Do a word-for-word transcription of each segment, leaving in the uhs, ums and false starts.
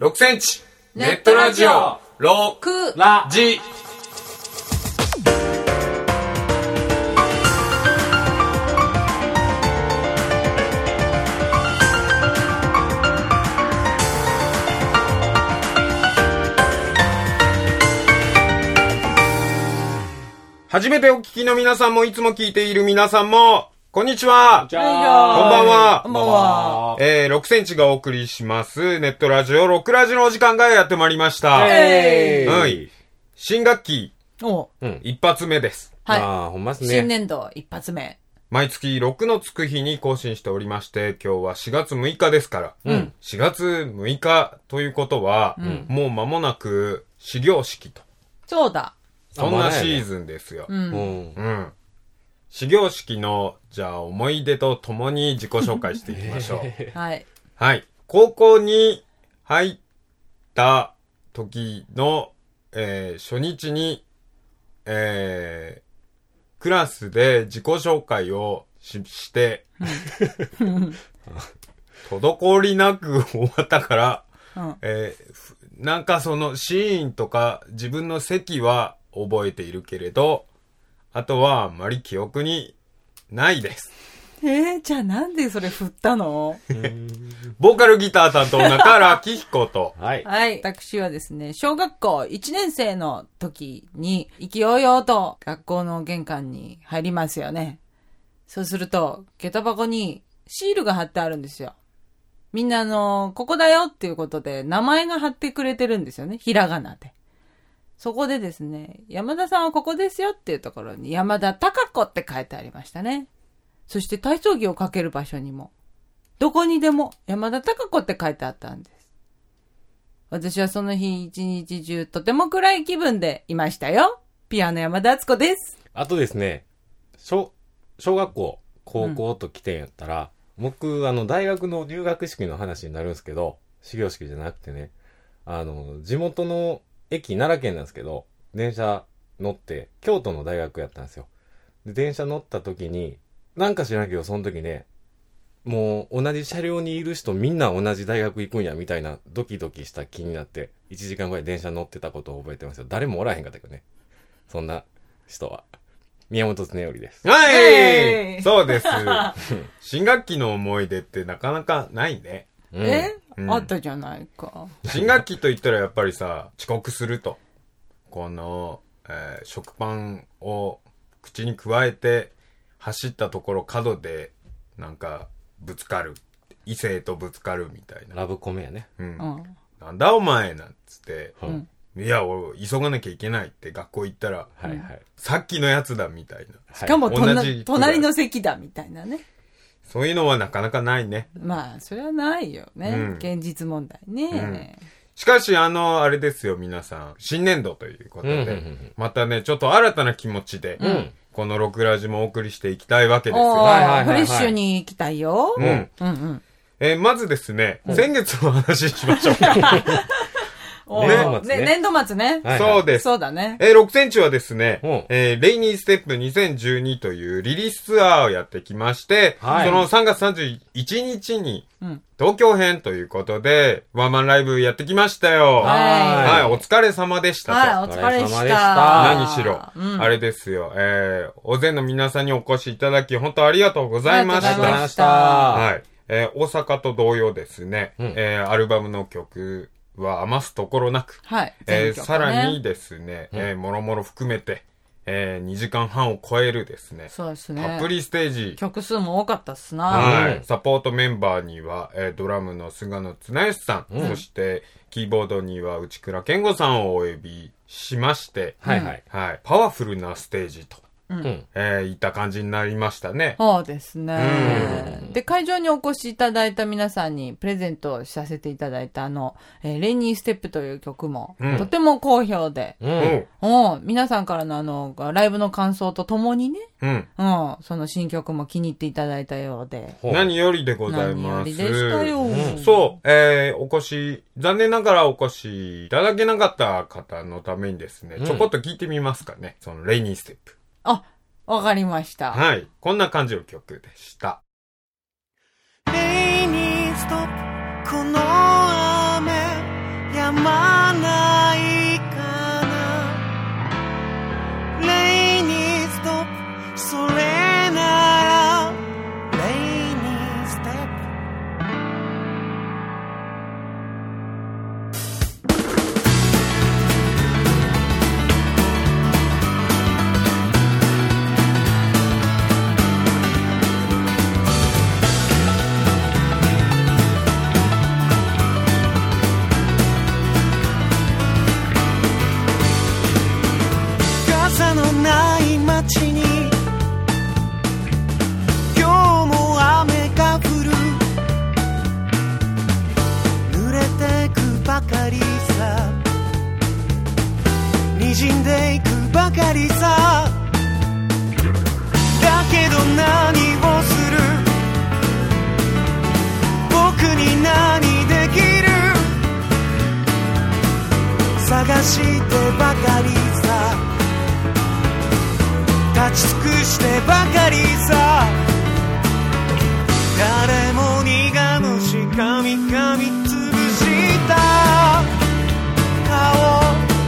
ろくセンチネットラジオろくラジ。初めてお聞きの皆さんもいつも聞いている皆さんもこんにちは。 こんばんは。 こんばんは。 えー、ろくセンチがお送りしますネットラジオろくラジのお時間がやってまいりました。 えー、 はい。新学期お、うん、 一発目です。 はい。あほんまっすね。新年度一発目。 毎月ろくのつく日に更新しておりまして、今日はしがつむいかですから、うん、しがつむいかということは、うん、もう間もなく始業式と。 そうだ。 そんなシーズンですよ。 うん。 うん。始業式の、じゃあ思い出とともに自己紹介していきましょう。 はい。 はい。高校に入った時の、えー、初日に、えー、クラスで自己紹介を し, して、滞りなく終わったから、うんえー、なんかそのシーンとか自分の席は覚えているけれど、あとはあんまり記憶にないです。 えー、じゃあなんでそれ振ったの？ ボーカルギター担当中原明彦と。 はい。はい。私はですね、小学校いちねん生の時に、意気揚々と学校の玄関に入りますよね。そうすると、下駄箱にシールが貼ってあるんですよ。みんなあの、ここだよっていうことで名前が貼ってくれてるんですよね。ひらがなで。そこでですね、山田さんはここですよっていうところに山田貴子って書いてありましたね。そして体操着をかける場所にも、どこにでも山田貴子って書いてあったんです。私はその日一日中とても暗い気分でいましたよ。ピアノ山田敦子です。 あとですね、小、小学校、高校と来てんやったら、うん、僕、あの、大学の入学式の話になるんですけど、始業式じゃなくてね、あの、地元の駅、奈良県なんですけど、電車乗って、京都の大学やったんですよ。で、電車乗った時に、なんか知らんけど、その時ね、もう同じ車両にいる人みんな同じ大学行くんや、みたいなドキドキした気になって、いちじかんぐらい電車乗ってたことを覚えてますよ。誰もおらへんかったけどね。そんな人は。宮本恒頼です。 はい、はいそうです。新学期の思い出ってなかなかないね。 うん、え、うん、あったじゃないか。 新学期と言ったらやっぱりさ、遅刻すると。この、えー、食パンを口に加えて走ったところ角でなんかぶつかる。異性とぶつかるみたいな。 ラブコメやね。 うん。うん、なんだお前なんつって。うんいや、俺、急がなきゃいけないって学校行ったら、はいはい、さっきのやつだみたいな。 しかも、同じ隣の席だみたいなね。 そういうのはなかなかないね。 まあ、それはないよね。うん、現実問題ね、うん。 しかし、あの、あれですよ、皆さん。新年度ということで、うんうんうん、またね、ちょっと新たな気持ちで、うん、このろくラジもお送りしていきたいわけですよ。 はいはいはいはい、フレッシュに行きたいよ。 うん。うんうん、えー、まずですね、うん、先月の話しましょうか。 ね、年度末ね。年度末ね。 はいはい、そうです。 そうだね。 えー、ろくセンチはですね、えー、レイニーステップにせんじゅうにというリリースツアーをやってきまして、はい、そのさんがつさんじゅういちにちに、東京編ということで、ワンマンライブやってきましたよ。はい。はい、お疲れ様でしたと。 はい、お疲れ様でした。 何しろ、うん、あれですよ、えー、大勢の皆さんにお越しいただき、本当ありがとうございました。ありがとうございました。はい。えー、大阪と同様ですね、うん、えー、アルバムの曲、は余すところなく、 はいえーね、さらにですね、うんえー、もろもろ含めて、えー、にじかんはんを超えるですね、 そうですね、 たっぷりステージ、 曲数も多かったっすな、 はい、サポートメンバーには、えー、ドラムの菅野綱義さん、うん、そしてキーボードには内倉健吾さんをお呼びしまして、 はいはいはい、パワフルなステージと。うんえー、いった感じになりましたね。 そうですね、うん。で、会場にお越しいただいた皆さんにプレゼントをさせていただいたあの、えー、レイニーステップという曲も、うん、とても好評で、うんうん、皆さんからのあの、ライブの感想とともにね、うん、うん、その新曲も気に入っていただいたようで。 何よりでございます。 何よりでしたよ。うん、 そう、えー、お越し、残念ながらお越しいただけなかった方のためにですね、うん、ちょこっと聞いてみますかね。そのレイニーステップ。 あ、わかりました。 はい。こんな感じの曲でした。 レイニーストップ、この雨ばかりさ。だけど何をする、僕に何できる、探してばかりさ、立ち尽くしてばかりさ。誰も苦虫かみかみつぶした顔、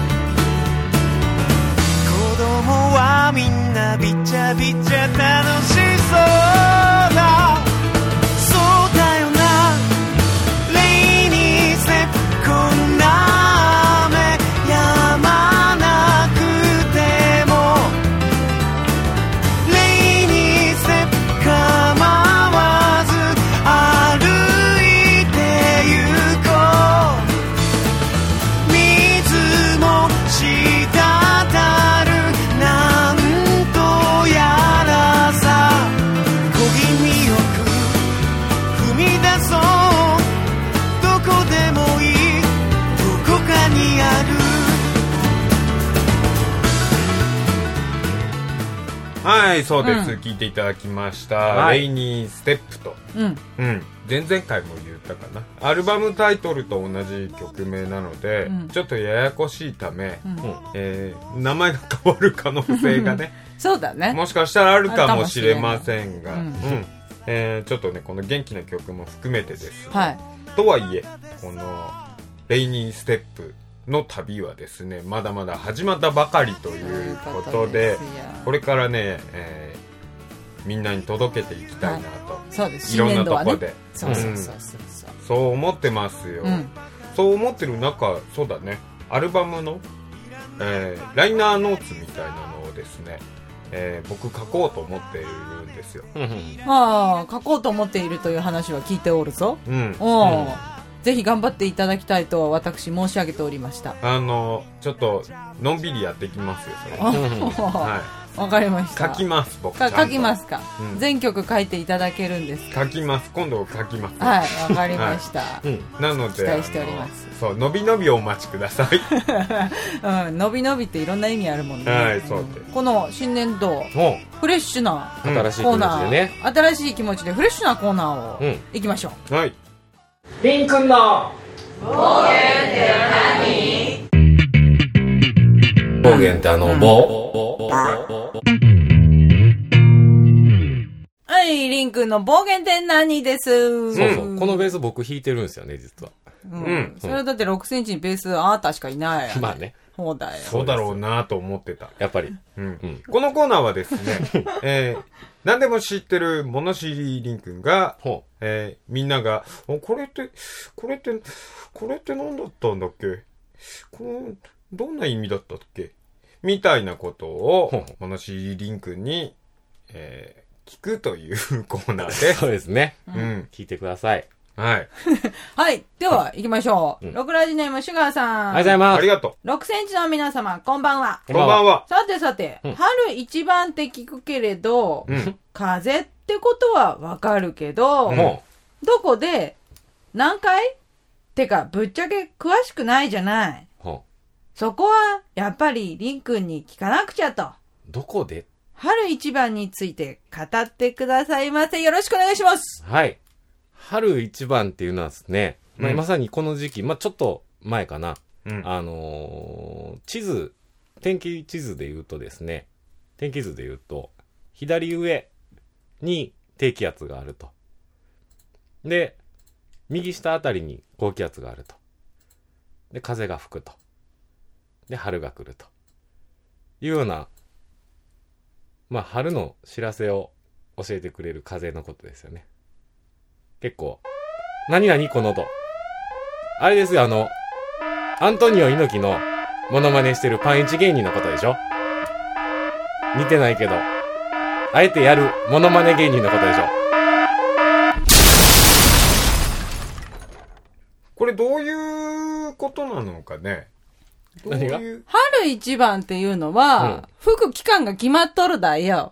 子供はみんなびちゃびちゃ楽しそうだ。そうだよな、レイニーステップ、こんな雨止まなくても、レイニーステップ構わず歩いてゆこう。水も滴るなんとやらさ、小気味よく踏み出そう。どこでもいい、どこかにある。 はい、そうです、 うん聞いていただきました、 はいレイニーステップと、 うん。 うん、前々回も言ったかな、アルバムタイトルと同じ曲名なので、 うんちょっとややこしいため、 うんえー名前が変わる可能性がねそうだね。 もしかしたらあるかもしれませんが、 あるかもしれないうんえーちょっとねこの元気な曲も含めてです、 はい。 とはいえこのレイニーステップの旅はですねまだまだ始まったばかりということで、これからね、えーみんなに届けていきたいなと、 そうです。 いろんな新年度はねとこでそうそうそうそうそう。 そう思ってますよ、 うん。 そう思ってる中、そうだねアルバムの、えーライナーノーツみたいなのをですね、えー僕書こうと思っているんですよ。 まあ、書こうと思っているという話は聞いておるぞ。 うん、 おーぜひ頑張っていただきたいと私申し上げておりました。 あのちょっとのんびりやっていきますよそれは、はわかりましい、 た。 書きます僕かちゃんと書きますか、 うん全曲書いていただけるんですか。 書きます今度書きますはい、わかりました。 なので期待しておりますあのそうのびのびお待ちくださいうん、のびのびっていろんな意味あるもんね。 はいそうですんこの新年度、 もフレッシュなうん新しい気持ちコーナー、 でね。 新しい気持ちでフレッシュなコーナーをうん行きましょう。 うはいリンくんの暴言ってあの棒、 はい、リンクの暴言って何です。 そうそう、このベース僕弾いてるんですよね実は。 うん。 うんそれはだってろくセンチにベースあなたしかいないよ、 まあね、 そうだよ。 そうだろうなと思ってた、 やっぱり。 うんうんこのコーナーはですね、えー何でも知ってる物知りりんくんが、 ほえーみんなが、おこれって、これって、これって何だったんだっけこの、どんな意味だったっけみたいなことをほう、 物知りりんくんに、えー聞くというコーナーう。 です。 そうですね。 うん。 聞いてください。 はい。 はい。では、行きましょう。 うんろくラジネーム、シュガーさん。 ありがとうございます。 ありがとろくセンチの皆様、こんばんは。 う。こんばんは。 さてさて、 うん春一番って聞くけれど、 うん。 風ってことはわかるけど、 うんもどこで、何回てか、ぶっちゃけ詳しくないじゃない。 う、ほそこは、やっぱり、りんくんに聞かなくちゃと。 う。どこで？ 春一番について語ってくださいませ。よろしくお願いします。 はい。春一番っていうのはですね、まあ、 うんまさにこの時期、まあ、ちょっと前かな。 うん。 あのー地図、天気地図で言うとですね、天気図で言うと、左上に低気圧があると。で、右下あたりに高気圧があると。で、風が吹くと。で、春が来ると。いうような、まあ、春の知らせを教えてくれる風のことですよね。結構、何々この音。あれですよ、あの、アントニオ猪木のモノマネしてるパンイチ芸人のことでしょ？似てないけど、あえてやるモノマネ芸人のことでしょ？ これどういうことなのかねどう何がいう。 春一番っていうのは、吹く期間が決まっとるだよ。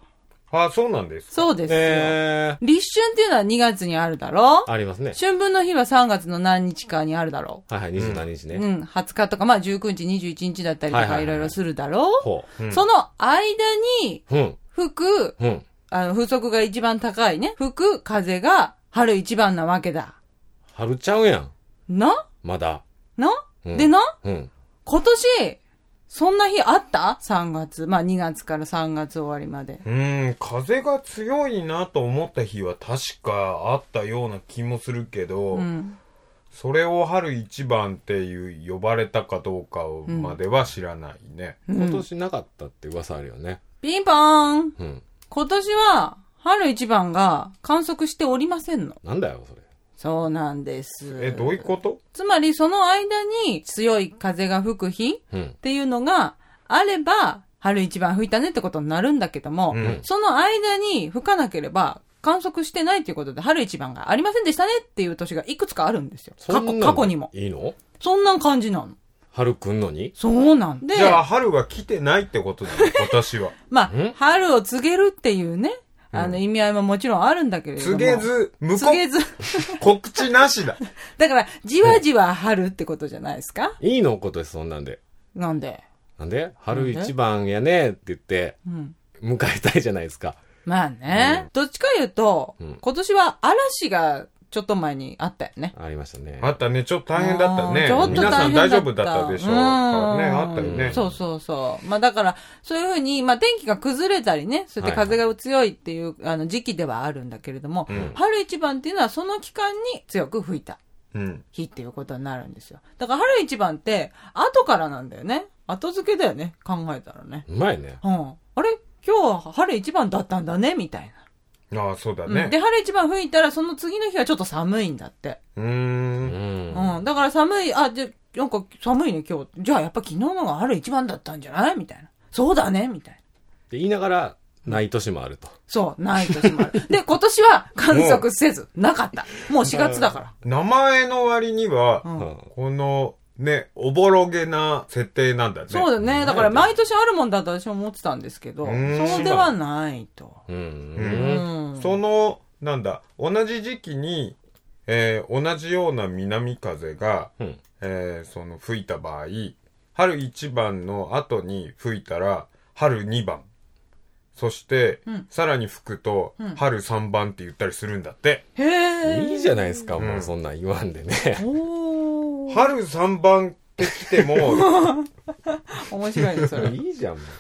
あ、そうなんですか。 そうですよ。 えー、 立春っていうのはにがつにあるだろありますね。 春分の日はさんがつの何日かにあるだろはいはい、にじゅうしちにちね。 う。うん、はつかとか、まあじゅうくにち、にじゅういちにちだったりとかいろいろするだろう、 ほう。 うん、 その間に、 うん。 吹く、 うん。 あの、風速が一番高いね、吹く風が春一番なわけだ。 春ちゃうやん。 なまだ。 な、 うん、 でな、 うん、 今年、そんな日あった ?さん 月。まあにがつからさんがつ終わりまで。 うーん、風が強いなと思った日は確かあったような気もするけど、うん、それを春一番っていう呼ばれたかどうかまでは知らないね。 うん、今年なかったって噂あるよね。 ピンポーン、 うん、 今年は春一番が観測しておりませんの。 なんだよ、それ。 そうなんです。 え、どういうこと？ つまりその間に強い風が吹く日っていうのがあれば、春一番吹いたねってことになるんだけども、うん、その間に吹かなければ観測してないということで春一番がありませんでしたねっていう年がいくつかあるんですよ。過去、過去にも。 いいの？ そんな感じなの。 春来んのに？ そうなんで。 じゃあ春は来てないってことだね、今年は。 まあ、春を告げるっていうね。あの、意味合いももちろんあるんだけれども。 告げず、 向こう。告げず。 告知なしだ。 だから、じわじわ春ってことじゃないですか？ いいのことです、そんなんで。 なんでなんで春一番やねって言って、迎えたいじゃないですか。 まあね。うん、どっちか言うと、うん、今年は嵐がちょっと前にあったよね。 ありましたね。 あったね。ちょっと大変だったね。 ちょっと大変だった。 皆さん大丈夫だったでしょうかね。あったよね。 そうそうそう。まあだから、そういうふうに、まあ天気が崩れたりね、そうやって風が強いっていう、はいはい、あの時期ではあるんだけれども、うん、春一番っていうのはその期間に強く吹いた日っていうことになるんですよ。だから春一番って後からなんだよね。後付けだよね。考えたらね。 うまいね。 うん。あれ今日は春一番だったんだねみたいな。 ああ、そうだね、 うん。で、春一番吹いたら、その次の日はちょっと寒いんだって。 うーん。 うん。だから寒い、あ、で、なんか寒いね、今日。じゃあやっぱ昨日のが春一番だったんじゃないみたいな。そうだねみたいな。 で、言いながら、ない年もあると。 そう、ない年もある。で、今年は観測せず、なかった。もうしがつだから。 名前の割には、うん、この、ね、おぼろげな設定なんだね。 そうだね。だから毎年あるもんだと私も思ってたんですけど、そうではないと。 うんうん、その、なんだ、同じ時期に、えー、同じような南風が、うん、えー、その吹いた場合、春一番の後に吹いたら、春二番。そして、うん、さらに吹くと、うん、春三番って言ったりするんだって。 へー。 いいじゃないですか、もうそんなん言わんでね。 春さんばんって来ても面白いねそれ。 いいじゃんもう。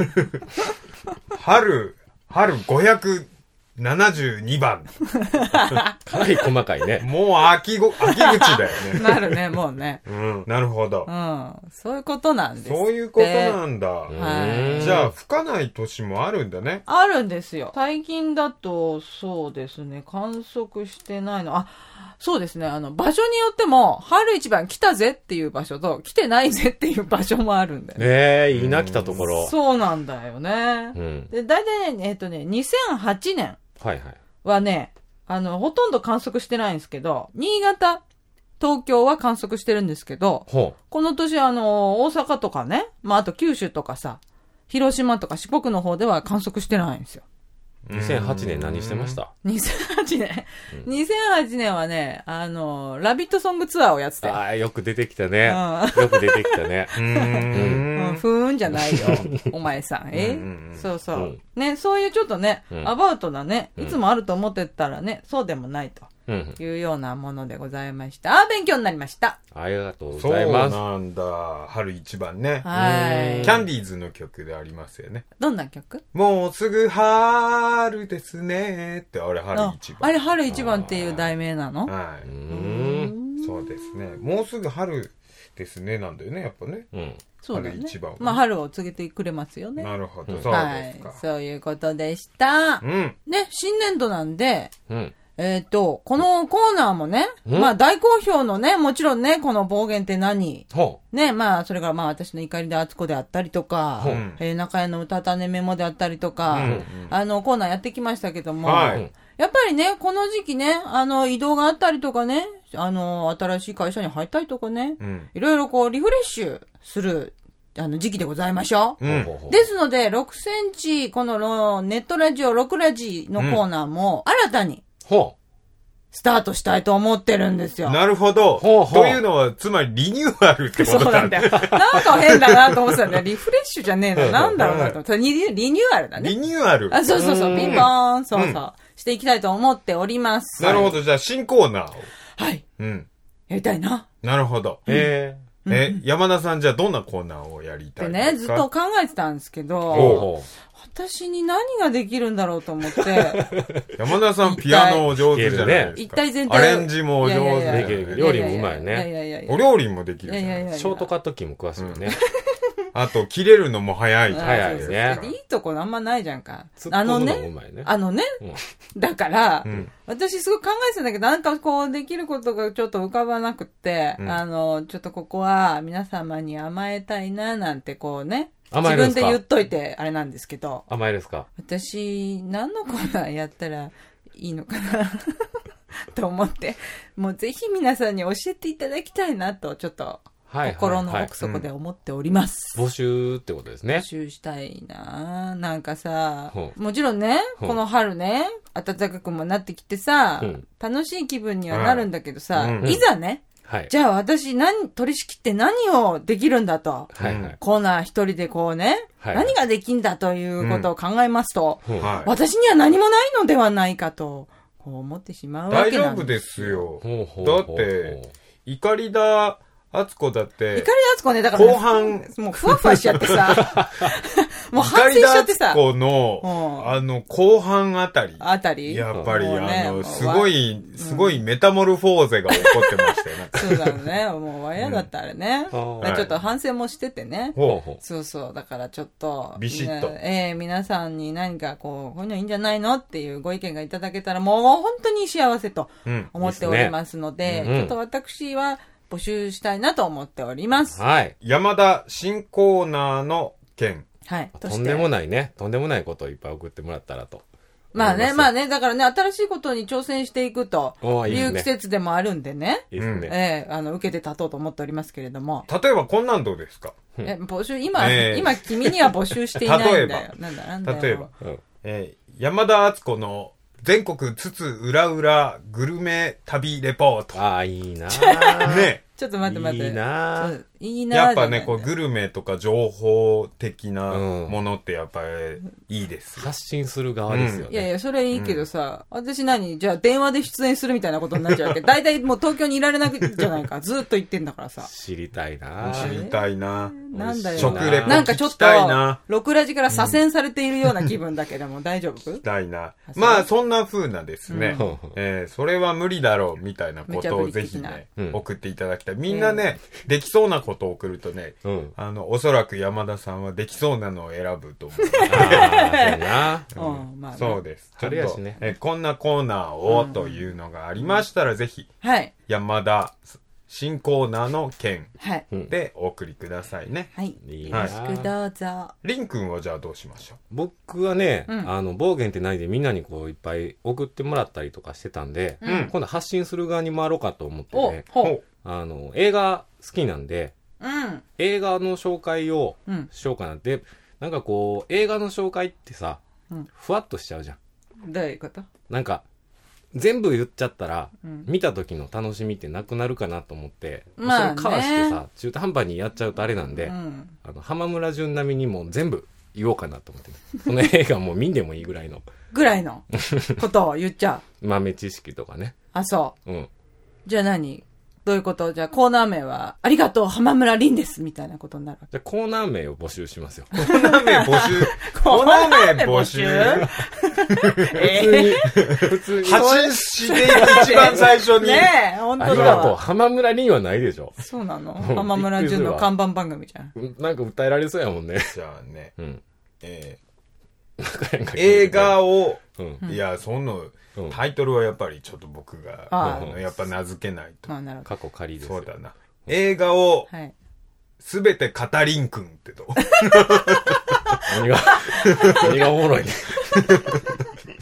春春ごひゃくななじゅうにばん。 かなり細かいね。 もう秋ご秋口だよね。 なるねもうね。 うん、なるほど。 うん、そういうことなんです。 そういうことなんだ。はい。じゃあ吹かない年もあるんだね。 あるんですよ。最近だとそうですね観測してないのあ。そうですね。あの、場所によっても、春一番来たぜっていう場所と、来てないぜっていう場所もあるんだよね。 ええー、いいな、来たところ。 そうなんだよね。うん、で、大体ね、えっとね、にせんはちねんはいはい。 はね、あの、ほとんど観測してないんですけど、新潟、東京は観測してるんですけど、 ほうこの年あの、大阪とかね、まあ、あと九州とかさ、広島とか四国の方では観測してないんですよ。 にせんはちねん何してました ? にせんはちねん、うん、にせんはちねんはね、あの、ラビットソングツアーをやってたよ。 ああ、よく出てきたね。うん、よく出てきたね。 うーん、うん。ふーんじゃないよ。お前さん。えそうそう、うん。ね、そういうちょっとね、うん、アバウトなね、いつもあると思ってたらね、そうでもないと。いうようなものでございました。あ、勉強になりました。 ありがとうございます。 そうなんだ。春一番ね。 はい。 キャンディーズの曲でありますよね。 どんな曲？ もうすぐ春ですねって、あれ春一番。 あれ春一番っていう題名なの？ はい。うん。そうですね。もうすぐ春ですねなんだよね、やっぱね。 うん。 そうだね。 春一番、ね。 まあ春を告げてくれますよね。 なるほど。そうですか、はい。 そういうことでした。 うん。 ね、新年度なんで、 うん。 えっと、このコーナーもね、まあ大好評のね、もちろんね、この暴言って何ね、まあそれからまあ私の怒りであつこであったりとか、えー、中屋の歌種メモであったりとか、うん、あのコーナーやってきましたけども、はい、やっぱりね、この時期ね、あの移動があったりとかね、あの新しい会社に入ったりとかね、うん、いろいろこうリフレッシュするあの、時期でございましょう。 うん。 ですので、ろくセンチ、このネットラジオろくラジのコーナーも、新たに、 ほう。 スタートしたいと思ってるんですよ。 なるほど。 ほうほうというのは、つまりリニューアルってことそうなんだよ。なんか変だなと思ってたんだよ。リフレッシュじゃねえの。なんだろうなと思って。リニュリニューアルだね。 リニューアル。 あ、そうそうそう。ピンポーン。そうそう。うん、していきたいと思っております。 なるほど。じゃあ、新コーナーを。 はい。 うん。 やりたいな。 なるほど。 えー。え、山田さんじゃあどんなコーナーをやりたいですか？ でね、ずっと考えてたんですけど、 ほう私に何ができるんだろうと思って。 山田さんピアノお上手じゃないですか。 一体全体。 アレンジもお上手できる。料理もうまいね。 いやいやいやいやお料理もできるじゃないですか。 ショートカット機も詳しいよね。 あと、切れるのも早い。 早いね。 いいとこあんまないじゃんか。あのね、 ねあのね、うん、だから、 うん、 私すごい考えてたんだけど、なんかこうできることがちょっと浮かばなくって、うん、あの、ちょっとここは皆様に甘えたいななんてこうね、自分で言っといてあれなんですけど。 甘えですか？ 私、何のコーナーやったらいいのかなと思って、もうぜひ皆さんに教えていただきたいなと、ちょっと、心の奥底で思っております。 募集ってことですね。 募集したいな。なんかさ、もちろんね、この春ね、暖かくもなってきてさ、楽しい気分にはなるんだけどさ、いざね、じゃあ私何、取り仕切って何をできるんだと、コーナー一人でこうね、何ができんだということを考えますと、私には何もないのではないかと、こう思ってしまうわけなんですよ。 大丈夫ですよ。だって、怒りだ、あつこだって。 怒りあつこね、だから、ね、 後半。 もうふわふわしちゃってさ。もう反省しちゃってさ。 怒りだあつこの、あの、後半あたり。 あたりやっぱり、ね、あの、すごい、すごいメタモルフォーゼが起こってましたよね。 そうだね。もう、わやだったあれね。うん、ちょっと反省もしててね。 ほうほう。 そうそう。だからちょっと。 ビシッと。 ええー、皆さんに何かこう、こういうのいいんじゃないのっていうご意見がいただけたら、もう本当に幸せと思っておりますので、うん、いいね、ちょっと私は、募集したいなと思っております。 はい。 山田新コーナーの件。 はい。 とんでもないね。とんでもないことをいっぱい送ってもらったらと。 まあね、まあね、だからね、新しいことに挑戦していくという季節でもあるんでね。 いいですね。 ええー、あの、受けて立とうと思っておりますけれども。 例えばこんなんどうですか？ え、募集、今、えー、今君には募集していないんだよ。 例えば。 なんだ、なんだよ。 例えば。うん、えー、山田敦子の全国津々浦々グルメ旅レポート。 ああ、いいなぁ。 ね。ちょっと待って待って。 いいなぁ。 いいなぁ。 やっぱね、こう、グルメとか情報的なものってやっぱりいいです、 うん。発信する側ですよね。 いやいや、それいいけどさ、うん、私何じゃあ電話で出演するみたいなことになっちゃうわけ。だいたいもう東京にいられなくじゃないか。ずっと言ってんだからさ。 知りたいなぁ。知りたいなぁ。 なんだよ。 食レポなんかちょっと、 なロクラジから左遷されているような気分だけども、大丈夫？ 聞きたいな。まあ、そんな風なですね、うん、えー、それは無理だろうみたいなことをぜひね、うん、送っていただきたい。みんなね、えー、できそうなことを送るとね、うん、あの、おそらく山田さんはできそうなのを選ぶと思う。 あそうな。 うんまあ、そうです。 それやしね。 えー、こんなコーナーをというのがありましたら、ぜひ、 はい。 山田新コーナーの件でお送りくださいね。 はい。よろしくどうぞ。 りんくんはじゃあどうしましょう？ 僕はね、うん、あの、暴言ってないでみんなにこういっぱい送ってもらったりとかしてたんで、うん、今度発信する側に回ろうかと思ってね、あの、映画好きなんで、 うん、 映画の紹介をしようかなって、うん、なんかこう、映画の紹介ってさ、うん、ふわっとしちゃうじゃん。どういうこと？ なんか、全部言っちゃったら、うん、見た時の楽しみってなくなるかなと思って、まあね、それかわしてさ、中途半端にやっちゃうとあれなんで、うん、あの浜村淳並みにも全部言おうかなと思って、ね、この映画もう見んでもいいぐらいの。 ぐらいのことを言っちゃう。豆知識とかね。 あ、そう。 うん。 じゃあ何？どういうこと？じゃあコーナー名は、ありがとう浜村凛ですみたいなことになる。 じゃあコーナー名を募集しますよ。 コーナー名募集コーナー名募集えー、普通に。 発信していく一番最初に。 ねえ、本当だわ。 ありがとう浜村凛はないでしょ。 そうなの？浜村淳の看板番組じゃん。 なんか訴えられそうやもんね。 じゃあね。 うん。 えー、映画を、うん、いや、そんな、うん、タイトルはやっぱりちょっと僕が、うん、やっぱ名付けないと。 過去仮ですよ。 そうだな。映画を、すべてカタリン君ってどう？ 何が、何がおもろいね。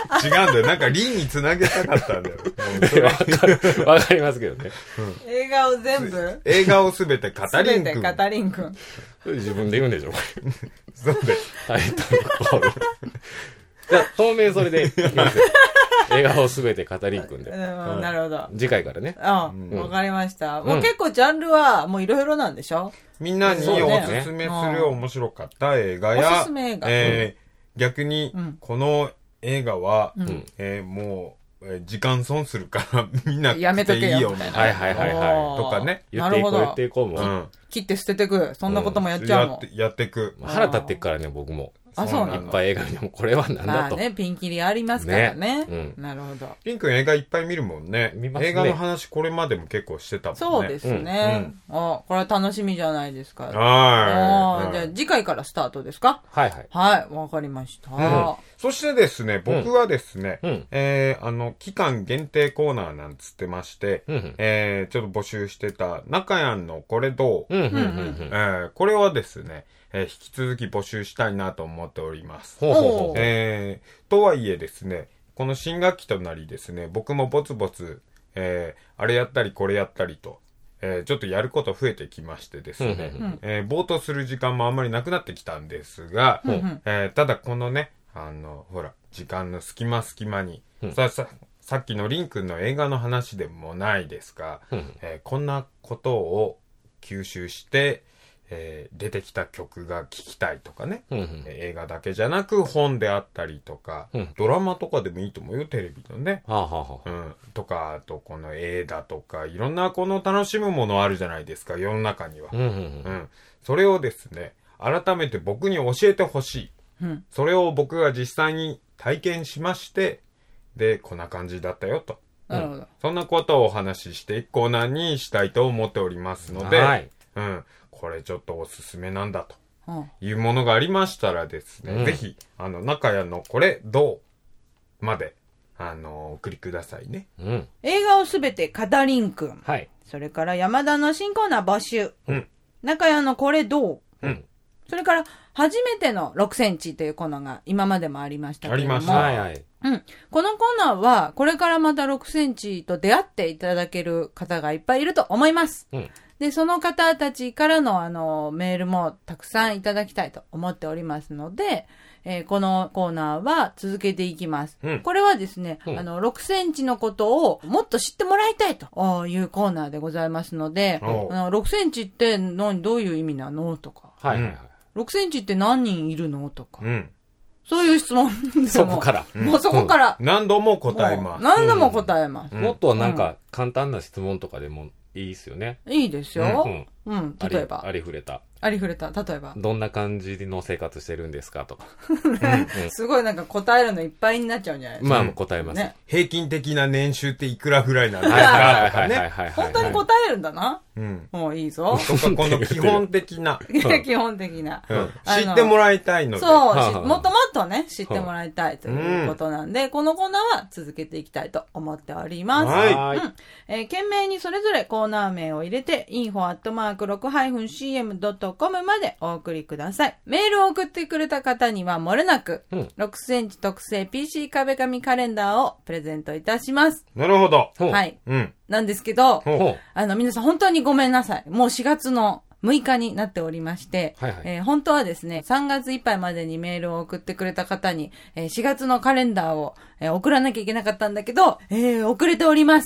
違うんだよ。なんかリンに繋げたかったんだよ。 わかる、わかりますけどね。 映画を全部映画をすべてカタリン君。 すべてカタリン君。 それ自分で言うんでしょ、これ。 そうで。 タイトルコール。じゃあ、当面それでいきますよ。映画をすべてカタリン君で。 うん、なるほど。 次回からね。 あ、わかりました。もう結構ジャンルはもういろいろなんでしょ？ みんなにおすすめする面白かった映画や、 おすすめ映画。 えー、逆に、この映画は、えー、もう、えー、時間損するから見なくていいよ。やめとけよみたいな。 はいはいはいはい。 とかね。 言っていこう言っていこうもん。 切って捨ててく。そんなこともやっちゃうもん。 やって、やっていく。 腹立ってっからね、僕も。 あ、そういっぱい映画見てもこれはなんだと。まあね、ピンキリありますからね。ねうん、なるほど。 ピン君映画いっぱい見るもんね。見ますね。映画の話これまでも結構してたもんね。 そうですね。うん、あ、これは楽しみじゃないですか。 はい。 じゃあ次回からスタートですか？ はいはい。 はい、わかりました。うん、 そしてですね、僕はですね、うん、えー、あの、期間限定コーナーなんつってまして、うん、えー、ちょっと募集してた、中やんのこれどう？えー、これはですね、えー、引き続き募集したいなと思っております。 ほうほうほう。 えー、とはいえですね、この新学期となりですね、僕もぼつぼつ、えー、あれやったりこれやったりと、えー、ちょっとやること増えてきましてですね、えー、ぼーっとする時間もあんまりなくなってきたんですが、えー、ただこのね、あの、ほら、時間の隙間隙間に、うん、さ、さ、さっきのリン君の映画の話でもないですが、えー、こんなことを吸収して、えー、出てきた曲が聴きたいとかね、うんうん、映画だけじゃなく本であったりとか、うん、ドラマとかでもいいと思うよ、テレビのね、 はあはあ、 うん、とか、あとこの映画とかいろんなこの楽しむものあるじゃないですか、世の中には、うんうんうんうん、それをですね改めて僕に教えてほしい、うん、それを僕が実際に体験しましてでこんな感じだったよと、 なるほど、うん、 そんなことをお話ししていくコーナーにしたいと思っておりますので、はい、うん、これちょっとおすすめなんだというものがありましたらですね、うん、ぜひあの中谷のこれどうまであのお送りくださいね、 うん、映画をすべてカタリン君、はい、それから山田の新コーナー募集、うん、中谷のこれどう、うん、それから初めてのろくセンチというコーナーが今までもありましたけれども、ありました、はいはい、うん、このコーナーはこれからまたろくセンチと出会っていただける方がいっぱいいると思います、うん、でその方たちからのあのメールもたくさんいただきたいと思っておりますので、えー、このコーナーは続けていきます、うん、これはですね、うん、あのろくセンチのことをもっと知ってもらいたいというコーナーでございますので、あのろくセンチって何どういう意味なのとか、はいはいはい、ろくセンチって何人いるのとか、うん、そういう質問そこから、 もうそこから、 うん、何度も答えます。 何度も答えます。 うん、もっとなんか簡単な質問とかでもいいですよね。 いいですよ。うん。うん、例えば。 ありふれた。 ありふれた。例えば。 どんな感じの生活してるんですかとか。 すごいなんか答えるのいっぱいになっちゃうんじゃないですか。 まあ答えます、ね。 平均的な年収っていくらぐらいなんですかとかね。 本当に答えるんだな。うん。もういいぞ。 とかこの基本的な。 基本的な、 うん。知ってもらいたいので。 そう。もっともっとね、知ってもらいたいということなんで、うん、このコーナーは続けていきたいと思っております。はい。うん。えー、懸命にそれぞれコーナー名を入れて、インフォアットマークろく シーエム ドット コム までお送りください。メールを送ってくれた方には漏れなく、うん、ろくセンチ特製 ピーシー 壁紙カレンダーをプレゼントいたします。 なるほど。 はい。うん。なんですけど、あの、皆さん本当にごめんなさい。もうしがつのむいかになっておりまして、はいはい、えー、本当はですね、さんがついっぱいまでにメールを送ってくれた方に、えー、しがつのカレンダーを、えー、送らなきゃいけなかったんだけど、えー、遅れております。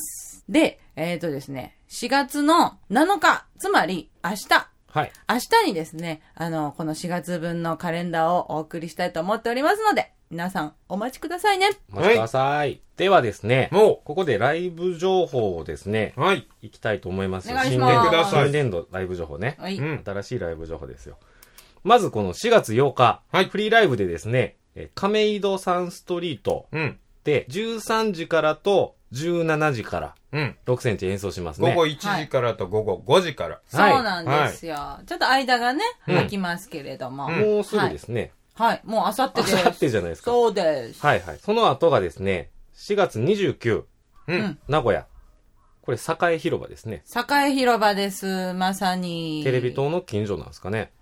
で、えっとですね、しがつのなのか、つまり明日、はい、明日にですね、あの、このしがつぶんのカレンダーをお送りしたいと思っておりますので、皆さんお待ちくださいね。 お待ちください。はい、ではですね、もうここでライブ情報をですね、はい、いきたいと思います。 お願いします。 新年度ライブ情報ね、はい、新しいライブ情報ですよ。まずこのしがつようか、はい、フリーライブでですね、亀戸サンストリートでじゅうさんじからとじゅうしちじから、うん、ろくセンチ演奏しますね。 午後いちじからと午後ごじから。 はい、そうなんですよ。はい、ちょっと間がね、空きますけれども。 うん、もうすぐですね。 はい、はい、もうあさってです。 あさってじゃないですか。 そうです。 はいはい。その後がですね、しがつにじゅうくにち、うん、名古屋。これ、栄広場ですね。 栄広場です。まさに。 テレビ塔の近所なんですかね。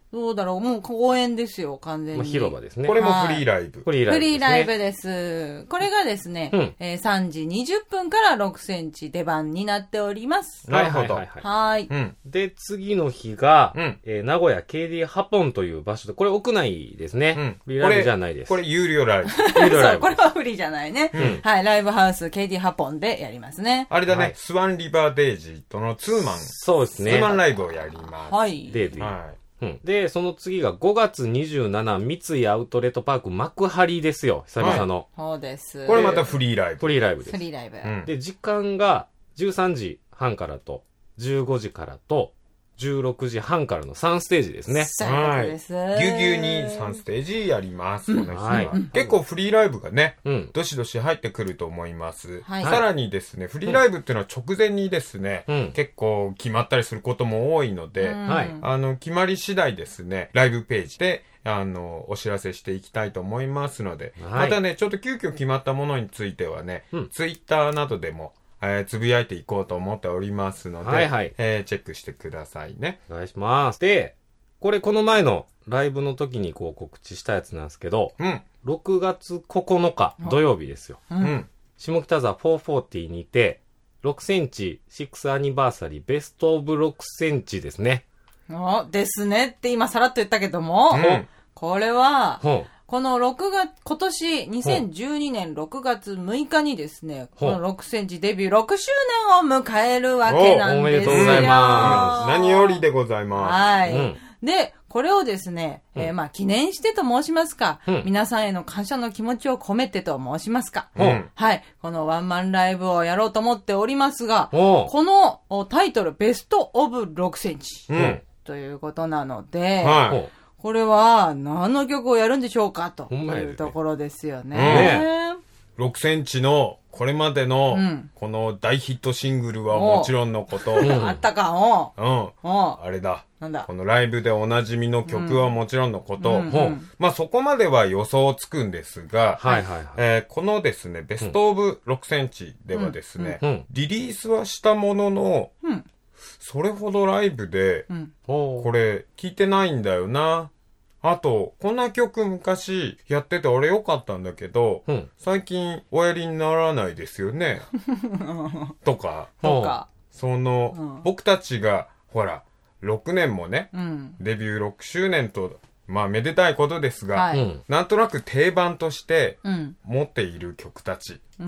どうだろう、もう公園ですよ、完全に。 まあ、広場ですね。 これもフリーライブ。 フリーライブですね。 フリーライブです。これがですね、うんえー、さんじにじゅっぷんからろくセンチ出番になっております。 なるほど。 はい。 はい、 うん。で、次の日が、うんえー、名古屋 ケーディー ハポンという場所で、これ屋内ですね。うん、フリーライブじゃないです。 これ、これ有料ライブ。 有料ライブ。そう、これはフリーじゃないね。うん、はい、ライブハウス ケーディー ハポンでやりますね。 あれだね、 はい、 スワンリバーデイジーとのツーマン。 そうですね。 ツーマンライブをやります。 はい。 デイビー。はいうん、で、その次がごがつにじゅうしちにち三井アウトレットパーク幕張ですよ、久々の。 はい、そうです。 これまたフリーライブ。 フリーライブです。 フリーライブ。 うん、で、時間がじゅうさんじはんからと、じゅうごじからと、じゅうろくじはんからのさんステージですね。 はい。 ぎゅうぎゅうにさんステージやります、この日は、はい。結構フリーライブがね、うん、どしどし入ってくると思います。はい、さらにですね、フリーライブっていうのは直前にですね、うん、結構決まったりすることも多いので、うん、あの、決まり次第ですね、ライブページで、あの、お知らせしていきたいと思いますので、はい、またね、ちょっと急遽決まったものについてはね、うん、ツイッターなどでも、えー、つぶやいていこうと思っておりますので、はいはいえー、チェックしてくださいね。 お願いします。で、これこの前のライブの時にこう告知したやつなんですけど、うん、ろくがつここのか土曜日ですよ。うん、下北沢フォーフォーティーにて、ろくセンチシックスアニバーサリーベストオブろくセンチですね。 おですねって今さらっと言ったけども、うん、これは、うんこのろくがつ、今年にせんじゅうにねんろくがつむいかにですね、このろくセンチデビューろくしゅうねんを迎えるわけなんですよ。おめでとうございます。何よりでございます。 はい。うん、で、これをですね、えー、まあ記念してと申しますか、うん、皆さんへの感謝の気持ちを込めてと申しますか、うん、はい。このワンマンライブをやろうと思っておりますが、このタイトル、ベストオブろくセンチ、うん、ということなので、はいこれは何の曲をやるんでしょうかというところですよね。ねろくセンチのこれまでのこの大ヒットシングルはもちろんのこと。 うん、あったか、おうん。あれだ。なんだ。このライブでおなじみの曲はもちろんのこと。うんうんうん、まあそこまでは予想つくんですが、はいはいはいえー、このですね、ベストオブろくセンチではですね、うんうん、リリースはしたものの、うんそれほどライブで、うん、これ聞いてないんだよな。あと、こんな曲昔やってて俺良かったんだけど、うん、最近おやりにならないですよね。とか、 とかその、うん、僕たちが、ほら、ろくねんもね、うん、デビューろくしゅうねんと、まあめでたいことですが、はい、なんとなく定番として持っている曲たち、うん、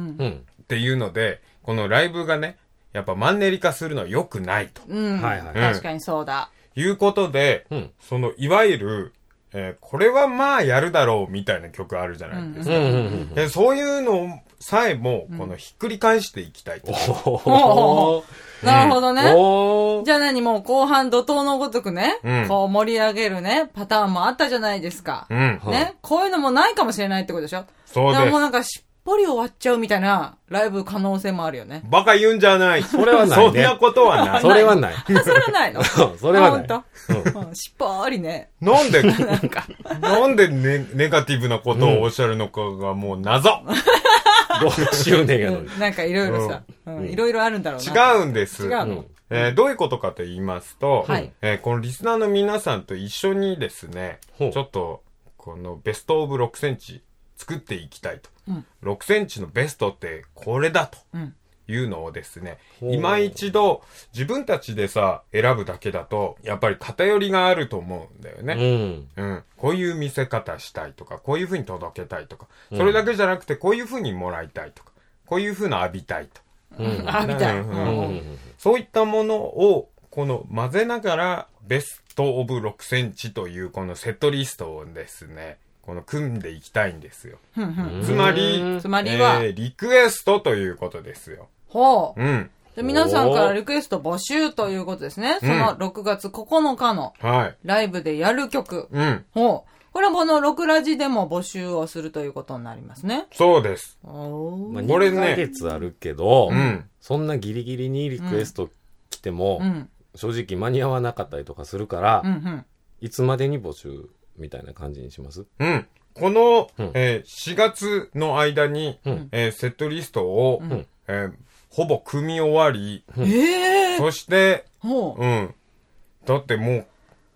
っていうので、このライブがね、やっぱマンネリ化するのは良くないと。 うん。はいはい。確かにそうだ。 いうことで、うん、その、いわゆる、えー、これはまあやるだろうみたいな曲あるじゃないですか。うんうんうんうん、そういうのさえも、このひっくり返していきたいと。うん、 なるほどね。じゃあ何もう後半怒涛のごとくね、うん、こう盛り上げるね、パターンもあったじゃないですか。うん、ね。こういうのもないかもしれないってことでしょそうです。 もうなんかしっぽり終わっちゃうみたいなライブ可能性もあるよね。 バカ言うんじゃない。 それはない、 ね。そんなことはない。 それはない。 それはないのそれはない。 ほんと、しっぽりね。 なんで、なんか、なんでネ、ネガティブなことをおっしゃるのかがもう謎。 ろくしゅうねんやのに。 なんかいろいろさ、いろいろあるんだろうな。 違うんです。違うの。えー、どういうことかと言いますと、はいえー、このリスナーの皆さんと一緒にですね、ちょっと、このベストオブろくセンチ作っていきたいと。うん、ろくセンチのベストってこれだというのをですね、うん、今一度自分たちでさ、選ぶだけだと、やっぱり偏りがあると思うんだよね。うん。うん。こういう見せ方したいとか、こういう風に届けたいとか、それだけじゃなくてこういう風にもらいたいとか、こういう風な浴びたいと。 うん、浴びたい、うんうん。そういったものを、この混ぜながら、ベストオブろくセンチというこのセットリストをですね、この組んでいきたいんですよ。つまり、 つまりは、 えー、リクエストということですよ。 ほう。うん。で皆さんからリクエスト募集ということですね。そのろくがつここのかのライブでやる曲。うん。ほう。これはこのろくラジでも募集をするということになりますね。 そうです。 おまあ、これね。にかげつあるけど、うん、そんなギリギリにリクエスト来ても、うん、正直間に合わなかったりとかするから、うんうん、いつまでに募集みたいな感じにします？ うん。この、うんえー、しがつの間に、うんえー、セットリストを、うんえー、ほぼ組み終わり、うん、そして、うん。だってもう、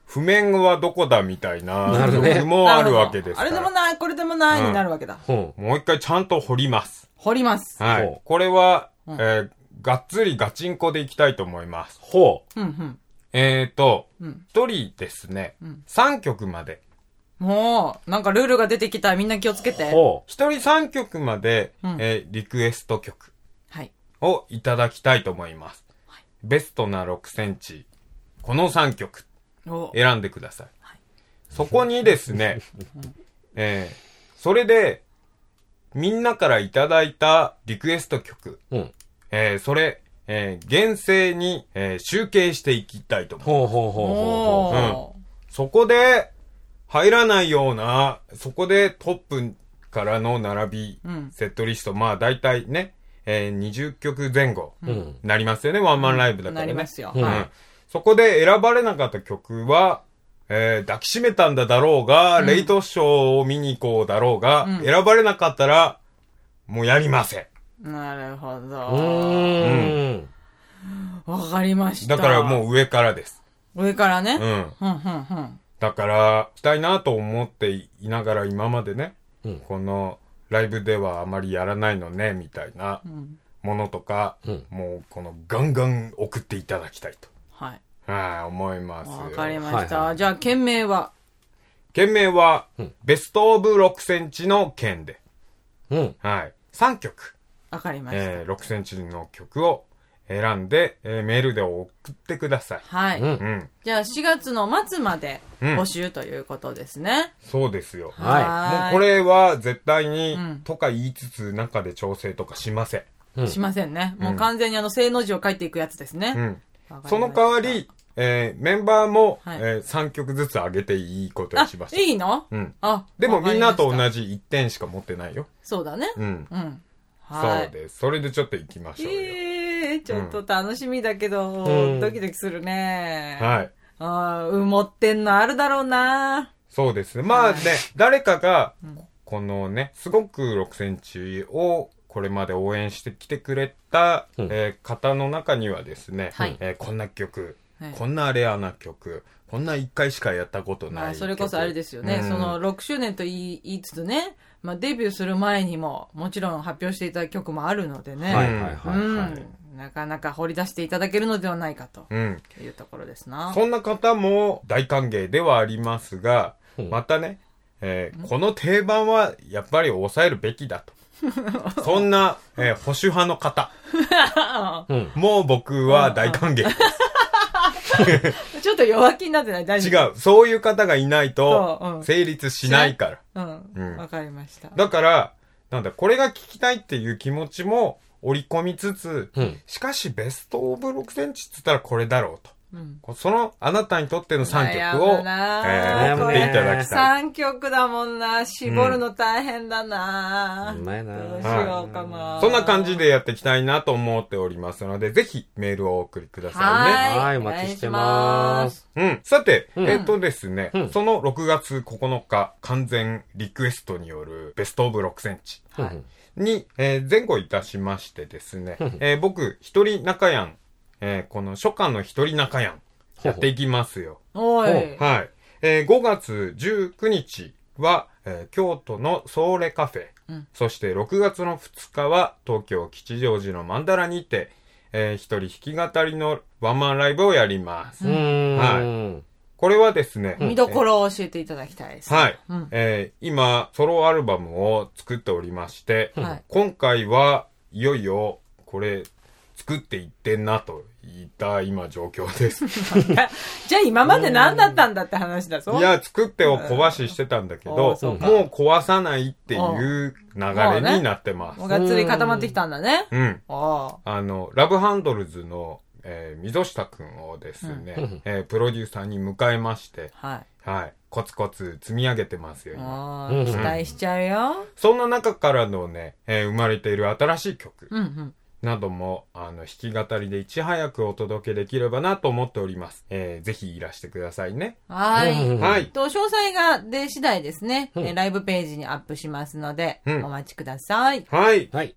譜面はどこだみたいななるね曲もあるわけですから。 あれでもない、これでもないになるわけだ。 うん。 もう一回ちゃんと掘ります。 掘ります。 はほうい。これは、 うんえー、がっつりガチンコでいきたいと思います。 ほうんうん。 えーと、 うん一人ですね、 うんさんきょくまで。 もう、なんかルールが出てきた。みんな気をつけう。 て。 ほ一人さんきょくまで、 うんえーリクエスト曲はい。 をいただきたいと思います。ベストなろくセンチ、このさんきょくお選んでください。そこにですね、えー、それで、みんなからいただいたリクエスト曲、 う。うん。 えー、それ、えー、厳正に、えー、集計していきたいと思います。 ほうほうほうほうほおそこで、入らないような、そこでトップからの並び、 うんセットリスト、まあ大体ね、えー、にじゅっきょくぜん後、 う。うん。 なりますよね、ワンマンライブだからね。 なりますよ。 うんはいうん。そこで選ばれなかった曲は、えー、抱きしめたんだだろうが、 うんレイトショーを見に行こうだろうが、 うん選ばれなかったら、もうやりません。 なるほうど。 ーん。 わかりました。 だからもう上からです。 上からね。 うん。 うん、うん、うん。 だから、したいなと思っていながら今までね、 うん。 このライブではあまりやらないのね、みたいなうん。 ものとか、 うんもうこのガンガン送っていただきたいと、 はい。 はい、思います。 わかりました。 はいはいじゃあ、件名は件名は、 うんベストオブろくセンチの件で、 うん。 はい、さんきょく、 わかりました。 えー、ろくセンチの曲を選んで、えーメールで送ってください。 はい。 うんうん、 じゃあ、しがつの末までうん募集ということですね。 そうですよ。 はいもうこれは絶対に、 うんとか言いつつ中で調整とかしません。 うん。 しませんね。もう完全にあの、正の字を書いていくやつですね。 うん。 わかりましたその代わり、えーメンバーも、 はいえーさんきょくずつ上げていいことにしましあ、 た。 いいのうん。 あ、 でもみんなとじ。 同じいってんしか持ってないよ。 そうだね。 うん。 うん。はい。 そうです。それでちょっと行きましょうよ。 えー、ちょっと楽しみだけど、 うんドキドキするね。 はい。 あー、うもってんのあるだろうな。 そうですね。まあね、 はい誰かがん、 このね、すごくろくセンチをこれまで応援してきてくれた、 うんえー方の中にはですね、 はいえーこんな曲、 はいこんなレアな曲、こんないっかいしかやったことない曲。 まあ、それこそあれですよね。 うんそのろくしゅうねんと言い言いつつね、まあ、デビューする前にも、もちろん発表していただく曲もあるのでね。 はいはいはいはい。 うん。なかなか掘り出していただけるのではないかとうん。 いうところですな。 そんな方も大歓迎ではありますが、 うんまたね、えーこの定番はやっぱり抑えるべきだと。そんな、えー保守派の方、 うん。 もう僕は大歓迎です。 ちょっと弱気になってない大丈夫違う。そういう方がいないとそううん成立しないから。 う。 うんん。わかりました。 だから、なんだ、これが聞きたいっていう気持ちも織り込みつつ、 うん。 しかしベストオブろくセンチって言ったらこれだろうと。 うん。 そのあなたにとってのさんきょく悩を、 むなえー、送っていただきたい。 さんきょくだもんな。絞るの大変だな。 うまいなどうしようかな。 そんな感じでやっていきたいなと思っておりますので、ぜひメールをお送りくださいね。 はい。 はい、お待ちしてます。 うん。さて、 うんえっ、とですね、 うんそのろくがつここのか、完全リクエストによるベストオブろくセンチはいに、えー前後いたしましてですねうん、 えー僕、一人中やん、えーこの初夏の一人中やん、やっていきますよ。 おい。 はい。えーごがつじゅうくにちは、えー京都のソーレカフェ、 うんそしてろくがつのふつかは東京吉祥寺のマンダラにて、えー一人弾き語りのワンマンライブをやります。 うーん。 はこれはですね、 見どころを教えていただきたいです。 はい、 うんえー今、ソロアルバムを作っておりまして、 はい今回はいよいよこれ作っていってんなといった今状況です。 じゃあ今まで何だったんだって話だぞ。 いや、作ってを壊ししてたんだけうんどあ、そうかもう壊さないっていう流れになってます。 もうがっつり固まってきたんだね。 うん。 ああの、ラブハンドルズの、えー、溝下くんをですね、 うんえープロデューサーに迎えまして、 あ。はい。 はい、コツコツ積み上げてますよ、今。 うんああ、期待しちゃうよ。 そんな中からのね、えー生まれている新しい曲うんうん。 なども、あの、弾き語りでいち早くお届けできればなと思っております。えーぜひいらしてくださいね。 はうんい。 はい。 と、詳細が出次第ですね、 うんえーライブページにアップしますので、 うんお待ちください。 はい。 はい。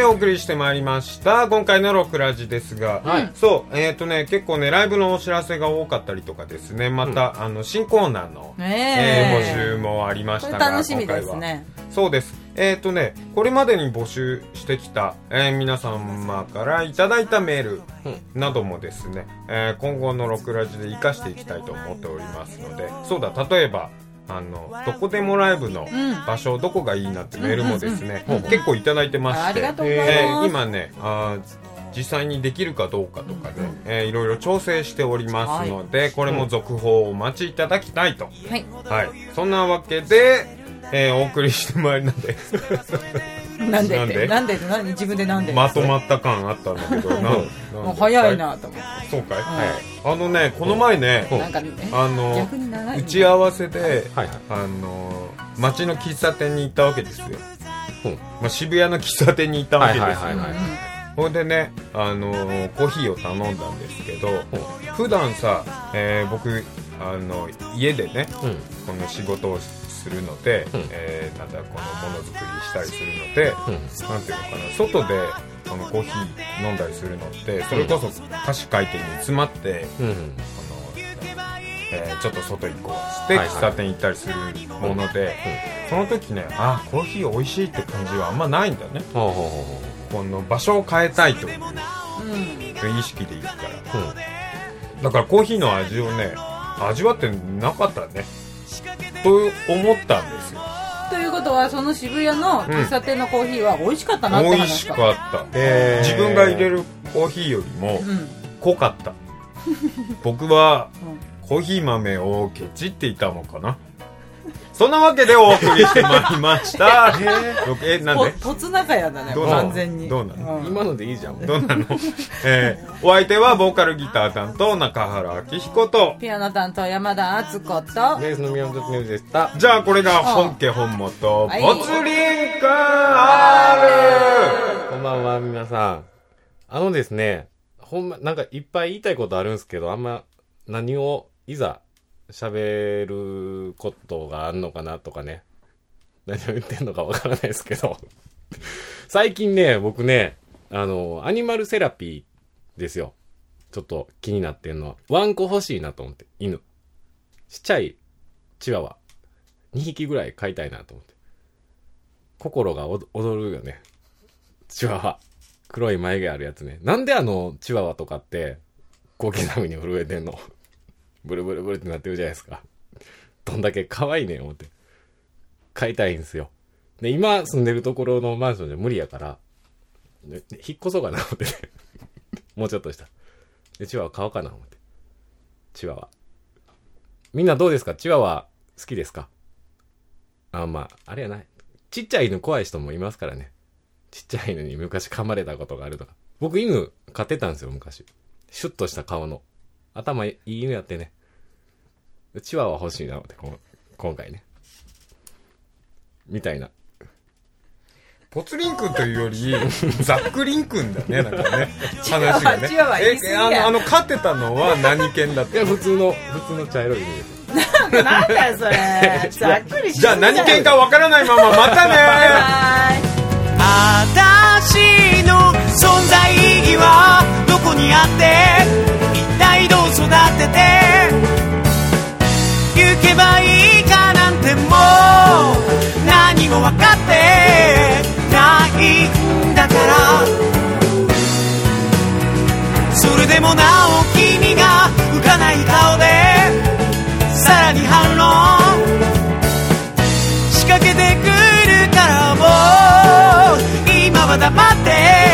でお送りしてまいりました今回のロクラジですが、はい、そうえっ、ー、とね結構ねライブのお知らせが多かったりとかですね、また、うん、あの新コーナーの、えーえー、募集もありましたが、 楽しみですね。 そうです。えっ、ー、とねこれまでに募集してきた、えー、皆様からいただいたメールなどもですね、えー、今後のロクラジで活かしていきたいと思っておりますので、そうだ例えばあのどこでもライブの場所、うん、どこがいいなってメールもですね、うんうんうん、結構いただいてまして、えー、今ねあ実際にできるかどうかとかで、うんうんえー、いろいろ調整しておりますので、はい、これも続報をお待ちいただきたいと、はいはい、そんなわけで、えー、お送りしてまいりなんでなんでってなんでって何自分でなんでまとまった感あったんだけどなもう早いなと思ってそうかい、はい、あのねこの前ね、うん、なんかねあの打ち合わせで、はいはい、あの街の喫茶店に行ったわけですよ、うんまあ、渋谷の喫茶店に行ったわけですよ、はいはいはいはい、ほんでねあのコーヒーを頼んだんですけど、うん、普段さ、えー、僕あの家でね、うん、この仕事をするので、うんえー、なんだこのものづくりしたりするので、うん、なんていうのかな外でこのコーヒー飲んだりするのってそれこそ歌詞書いてに詰まって、うんうんこのえー、ちょっと外行こうして喫茶店行ったりするもので、はいはいその時ねあコーヒー美味しいって感じはあんまないんだね、うん、この場所を変えたいという、うん、意識でいくから、うん、だからコーヒーの味をね味わってなかったねと思ったんですよ。 ということはその渋谷の喫茶店のコーヒーは美味しかったなって話か、 美味しかった、えー、自分が入れるコーヒーよりも濃かった、うん、僕はコーヒー豆をケチっていたのかなそんなわけでお送りしてまいりましたえー、なんでとつ仲やだね完全にどうなの、うん、今のでいいじゃんどうなの、えー、お相手はボーカルギター担当中原明彦とピアノ担当山田敦子とベースの宮本恒でした。 じゃあこれが本家本元ボツリンクあるこんばんは皆さん。あのですねほんまなんかいっぱい言いたいことあるんですけどあんま何をいざ喋ることがあんのかなとかね何を言ってんのかわからないですけど最近ね僕ねあのアニマルセラピーですよちょっと気になってんのはワンコ欲しいなと思って犬ちっちゃいチワワにひきぐらい飼いたいなと思って心が踊るよねチワワ黒い眉毛あるやつねなんであのチワワとかって小刻みに震えてんのブルブルブルってなってるじゃないですかどんだけ可愛いねん思って飼いたいんですよで今住んでるところのマンションじゃ無理やから引っ越そうかな思ってねもうちょっとしたでチワワ買おうかな思ってチワワみんなどうですかチワワ好きですかあまああれやないちっちゃい犬怖い人もいますからねちっちゃい犬に昔噛まれたことがあるとか僕犬飼ってたんですよ昔シュッとした顔の頭いい犬やってねチワワ欲しいなって今回ねみたいなポツリンくんというよりザックリンくんだねなんかね話がねチワワ言い過ぎやえあのあの飼ってたのは何犬だったいや普通の普通の茶色い犬ですなんだよそれざっくりしじゃあ何犬かわからないまままたねあたしの存在意義はどこにあって一体どう育てて行けばいいかなんてもう何も分かってないんだからそれでもなお君が浮かない顔でさらに反論仕掛けてくるからもう今は黙って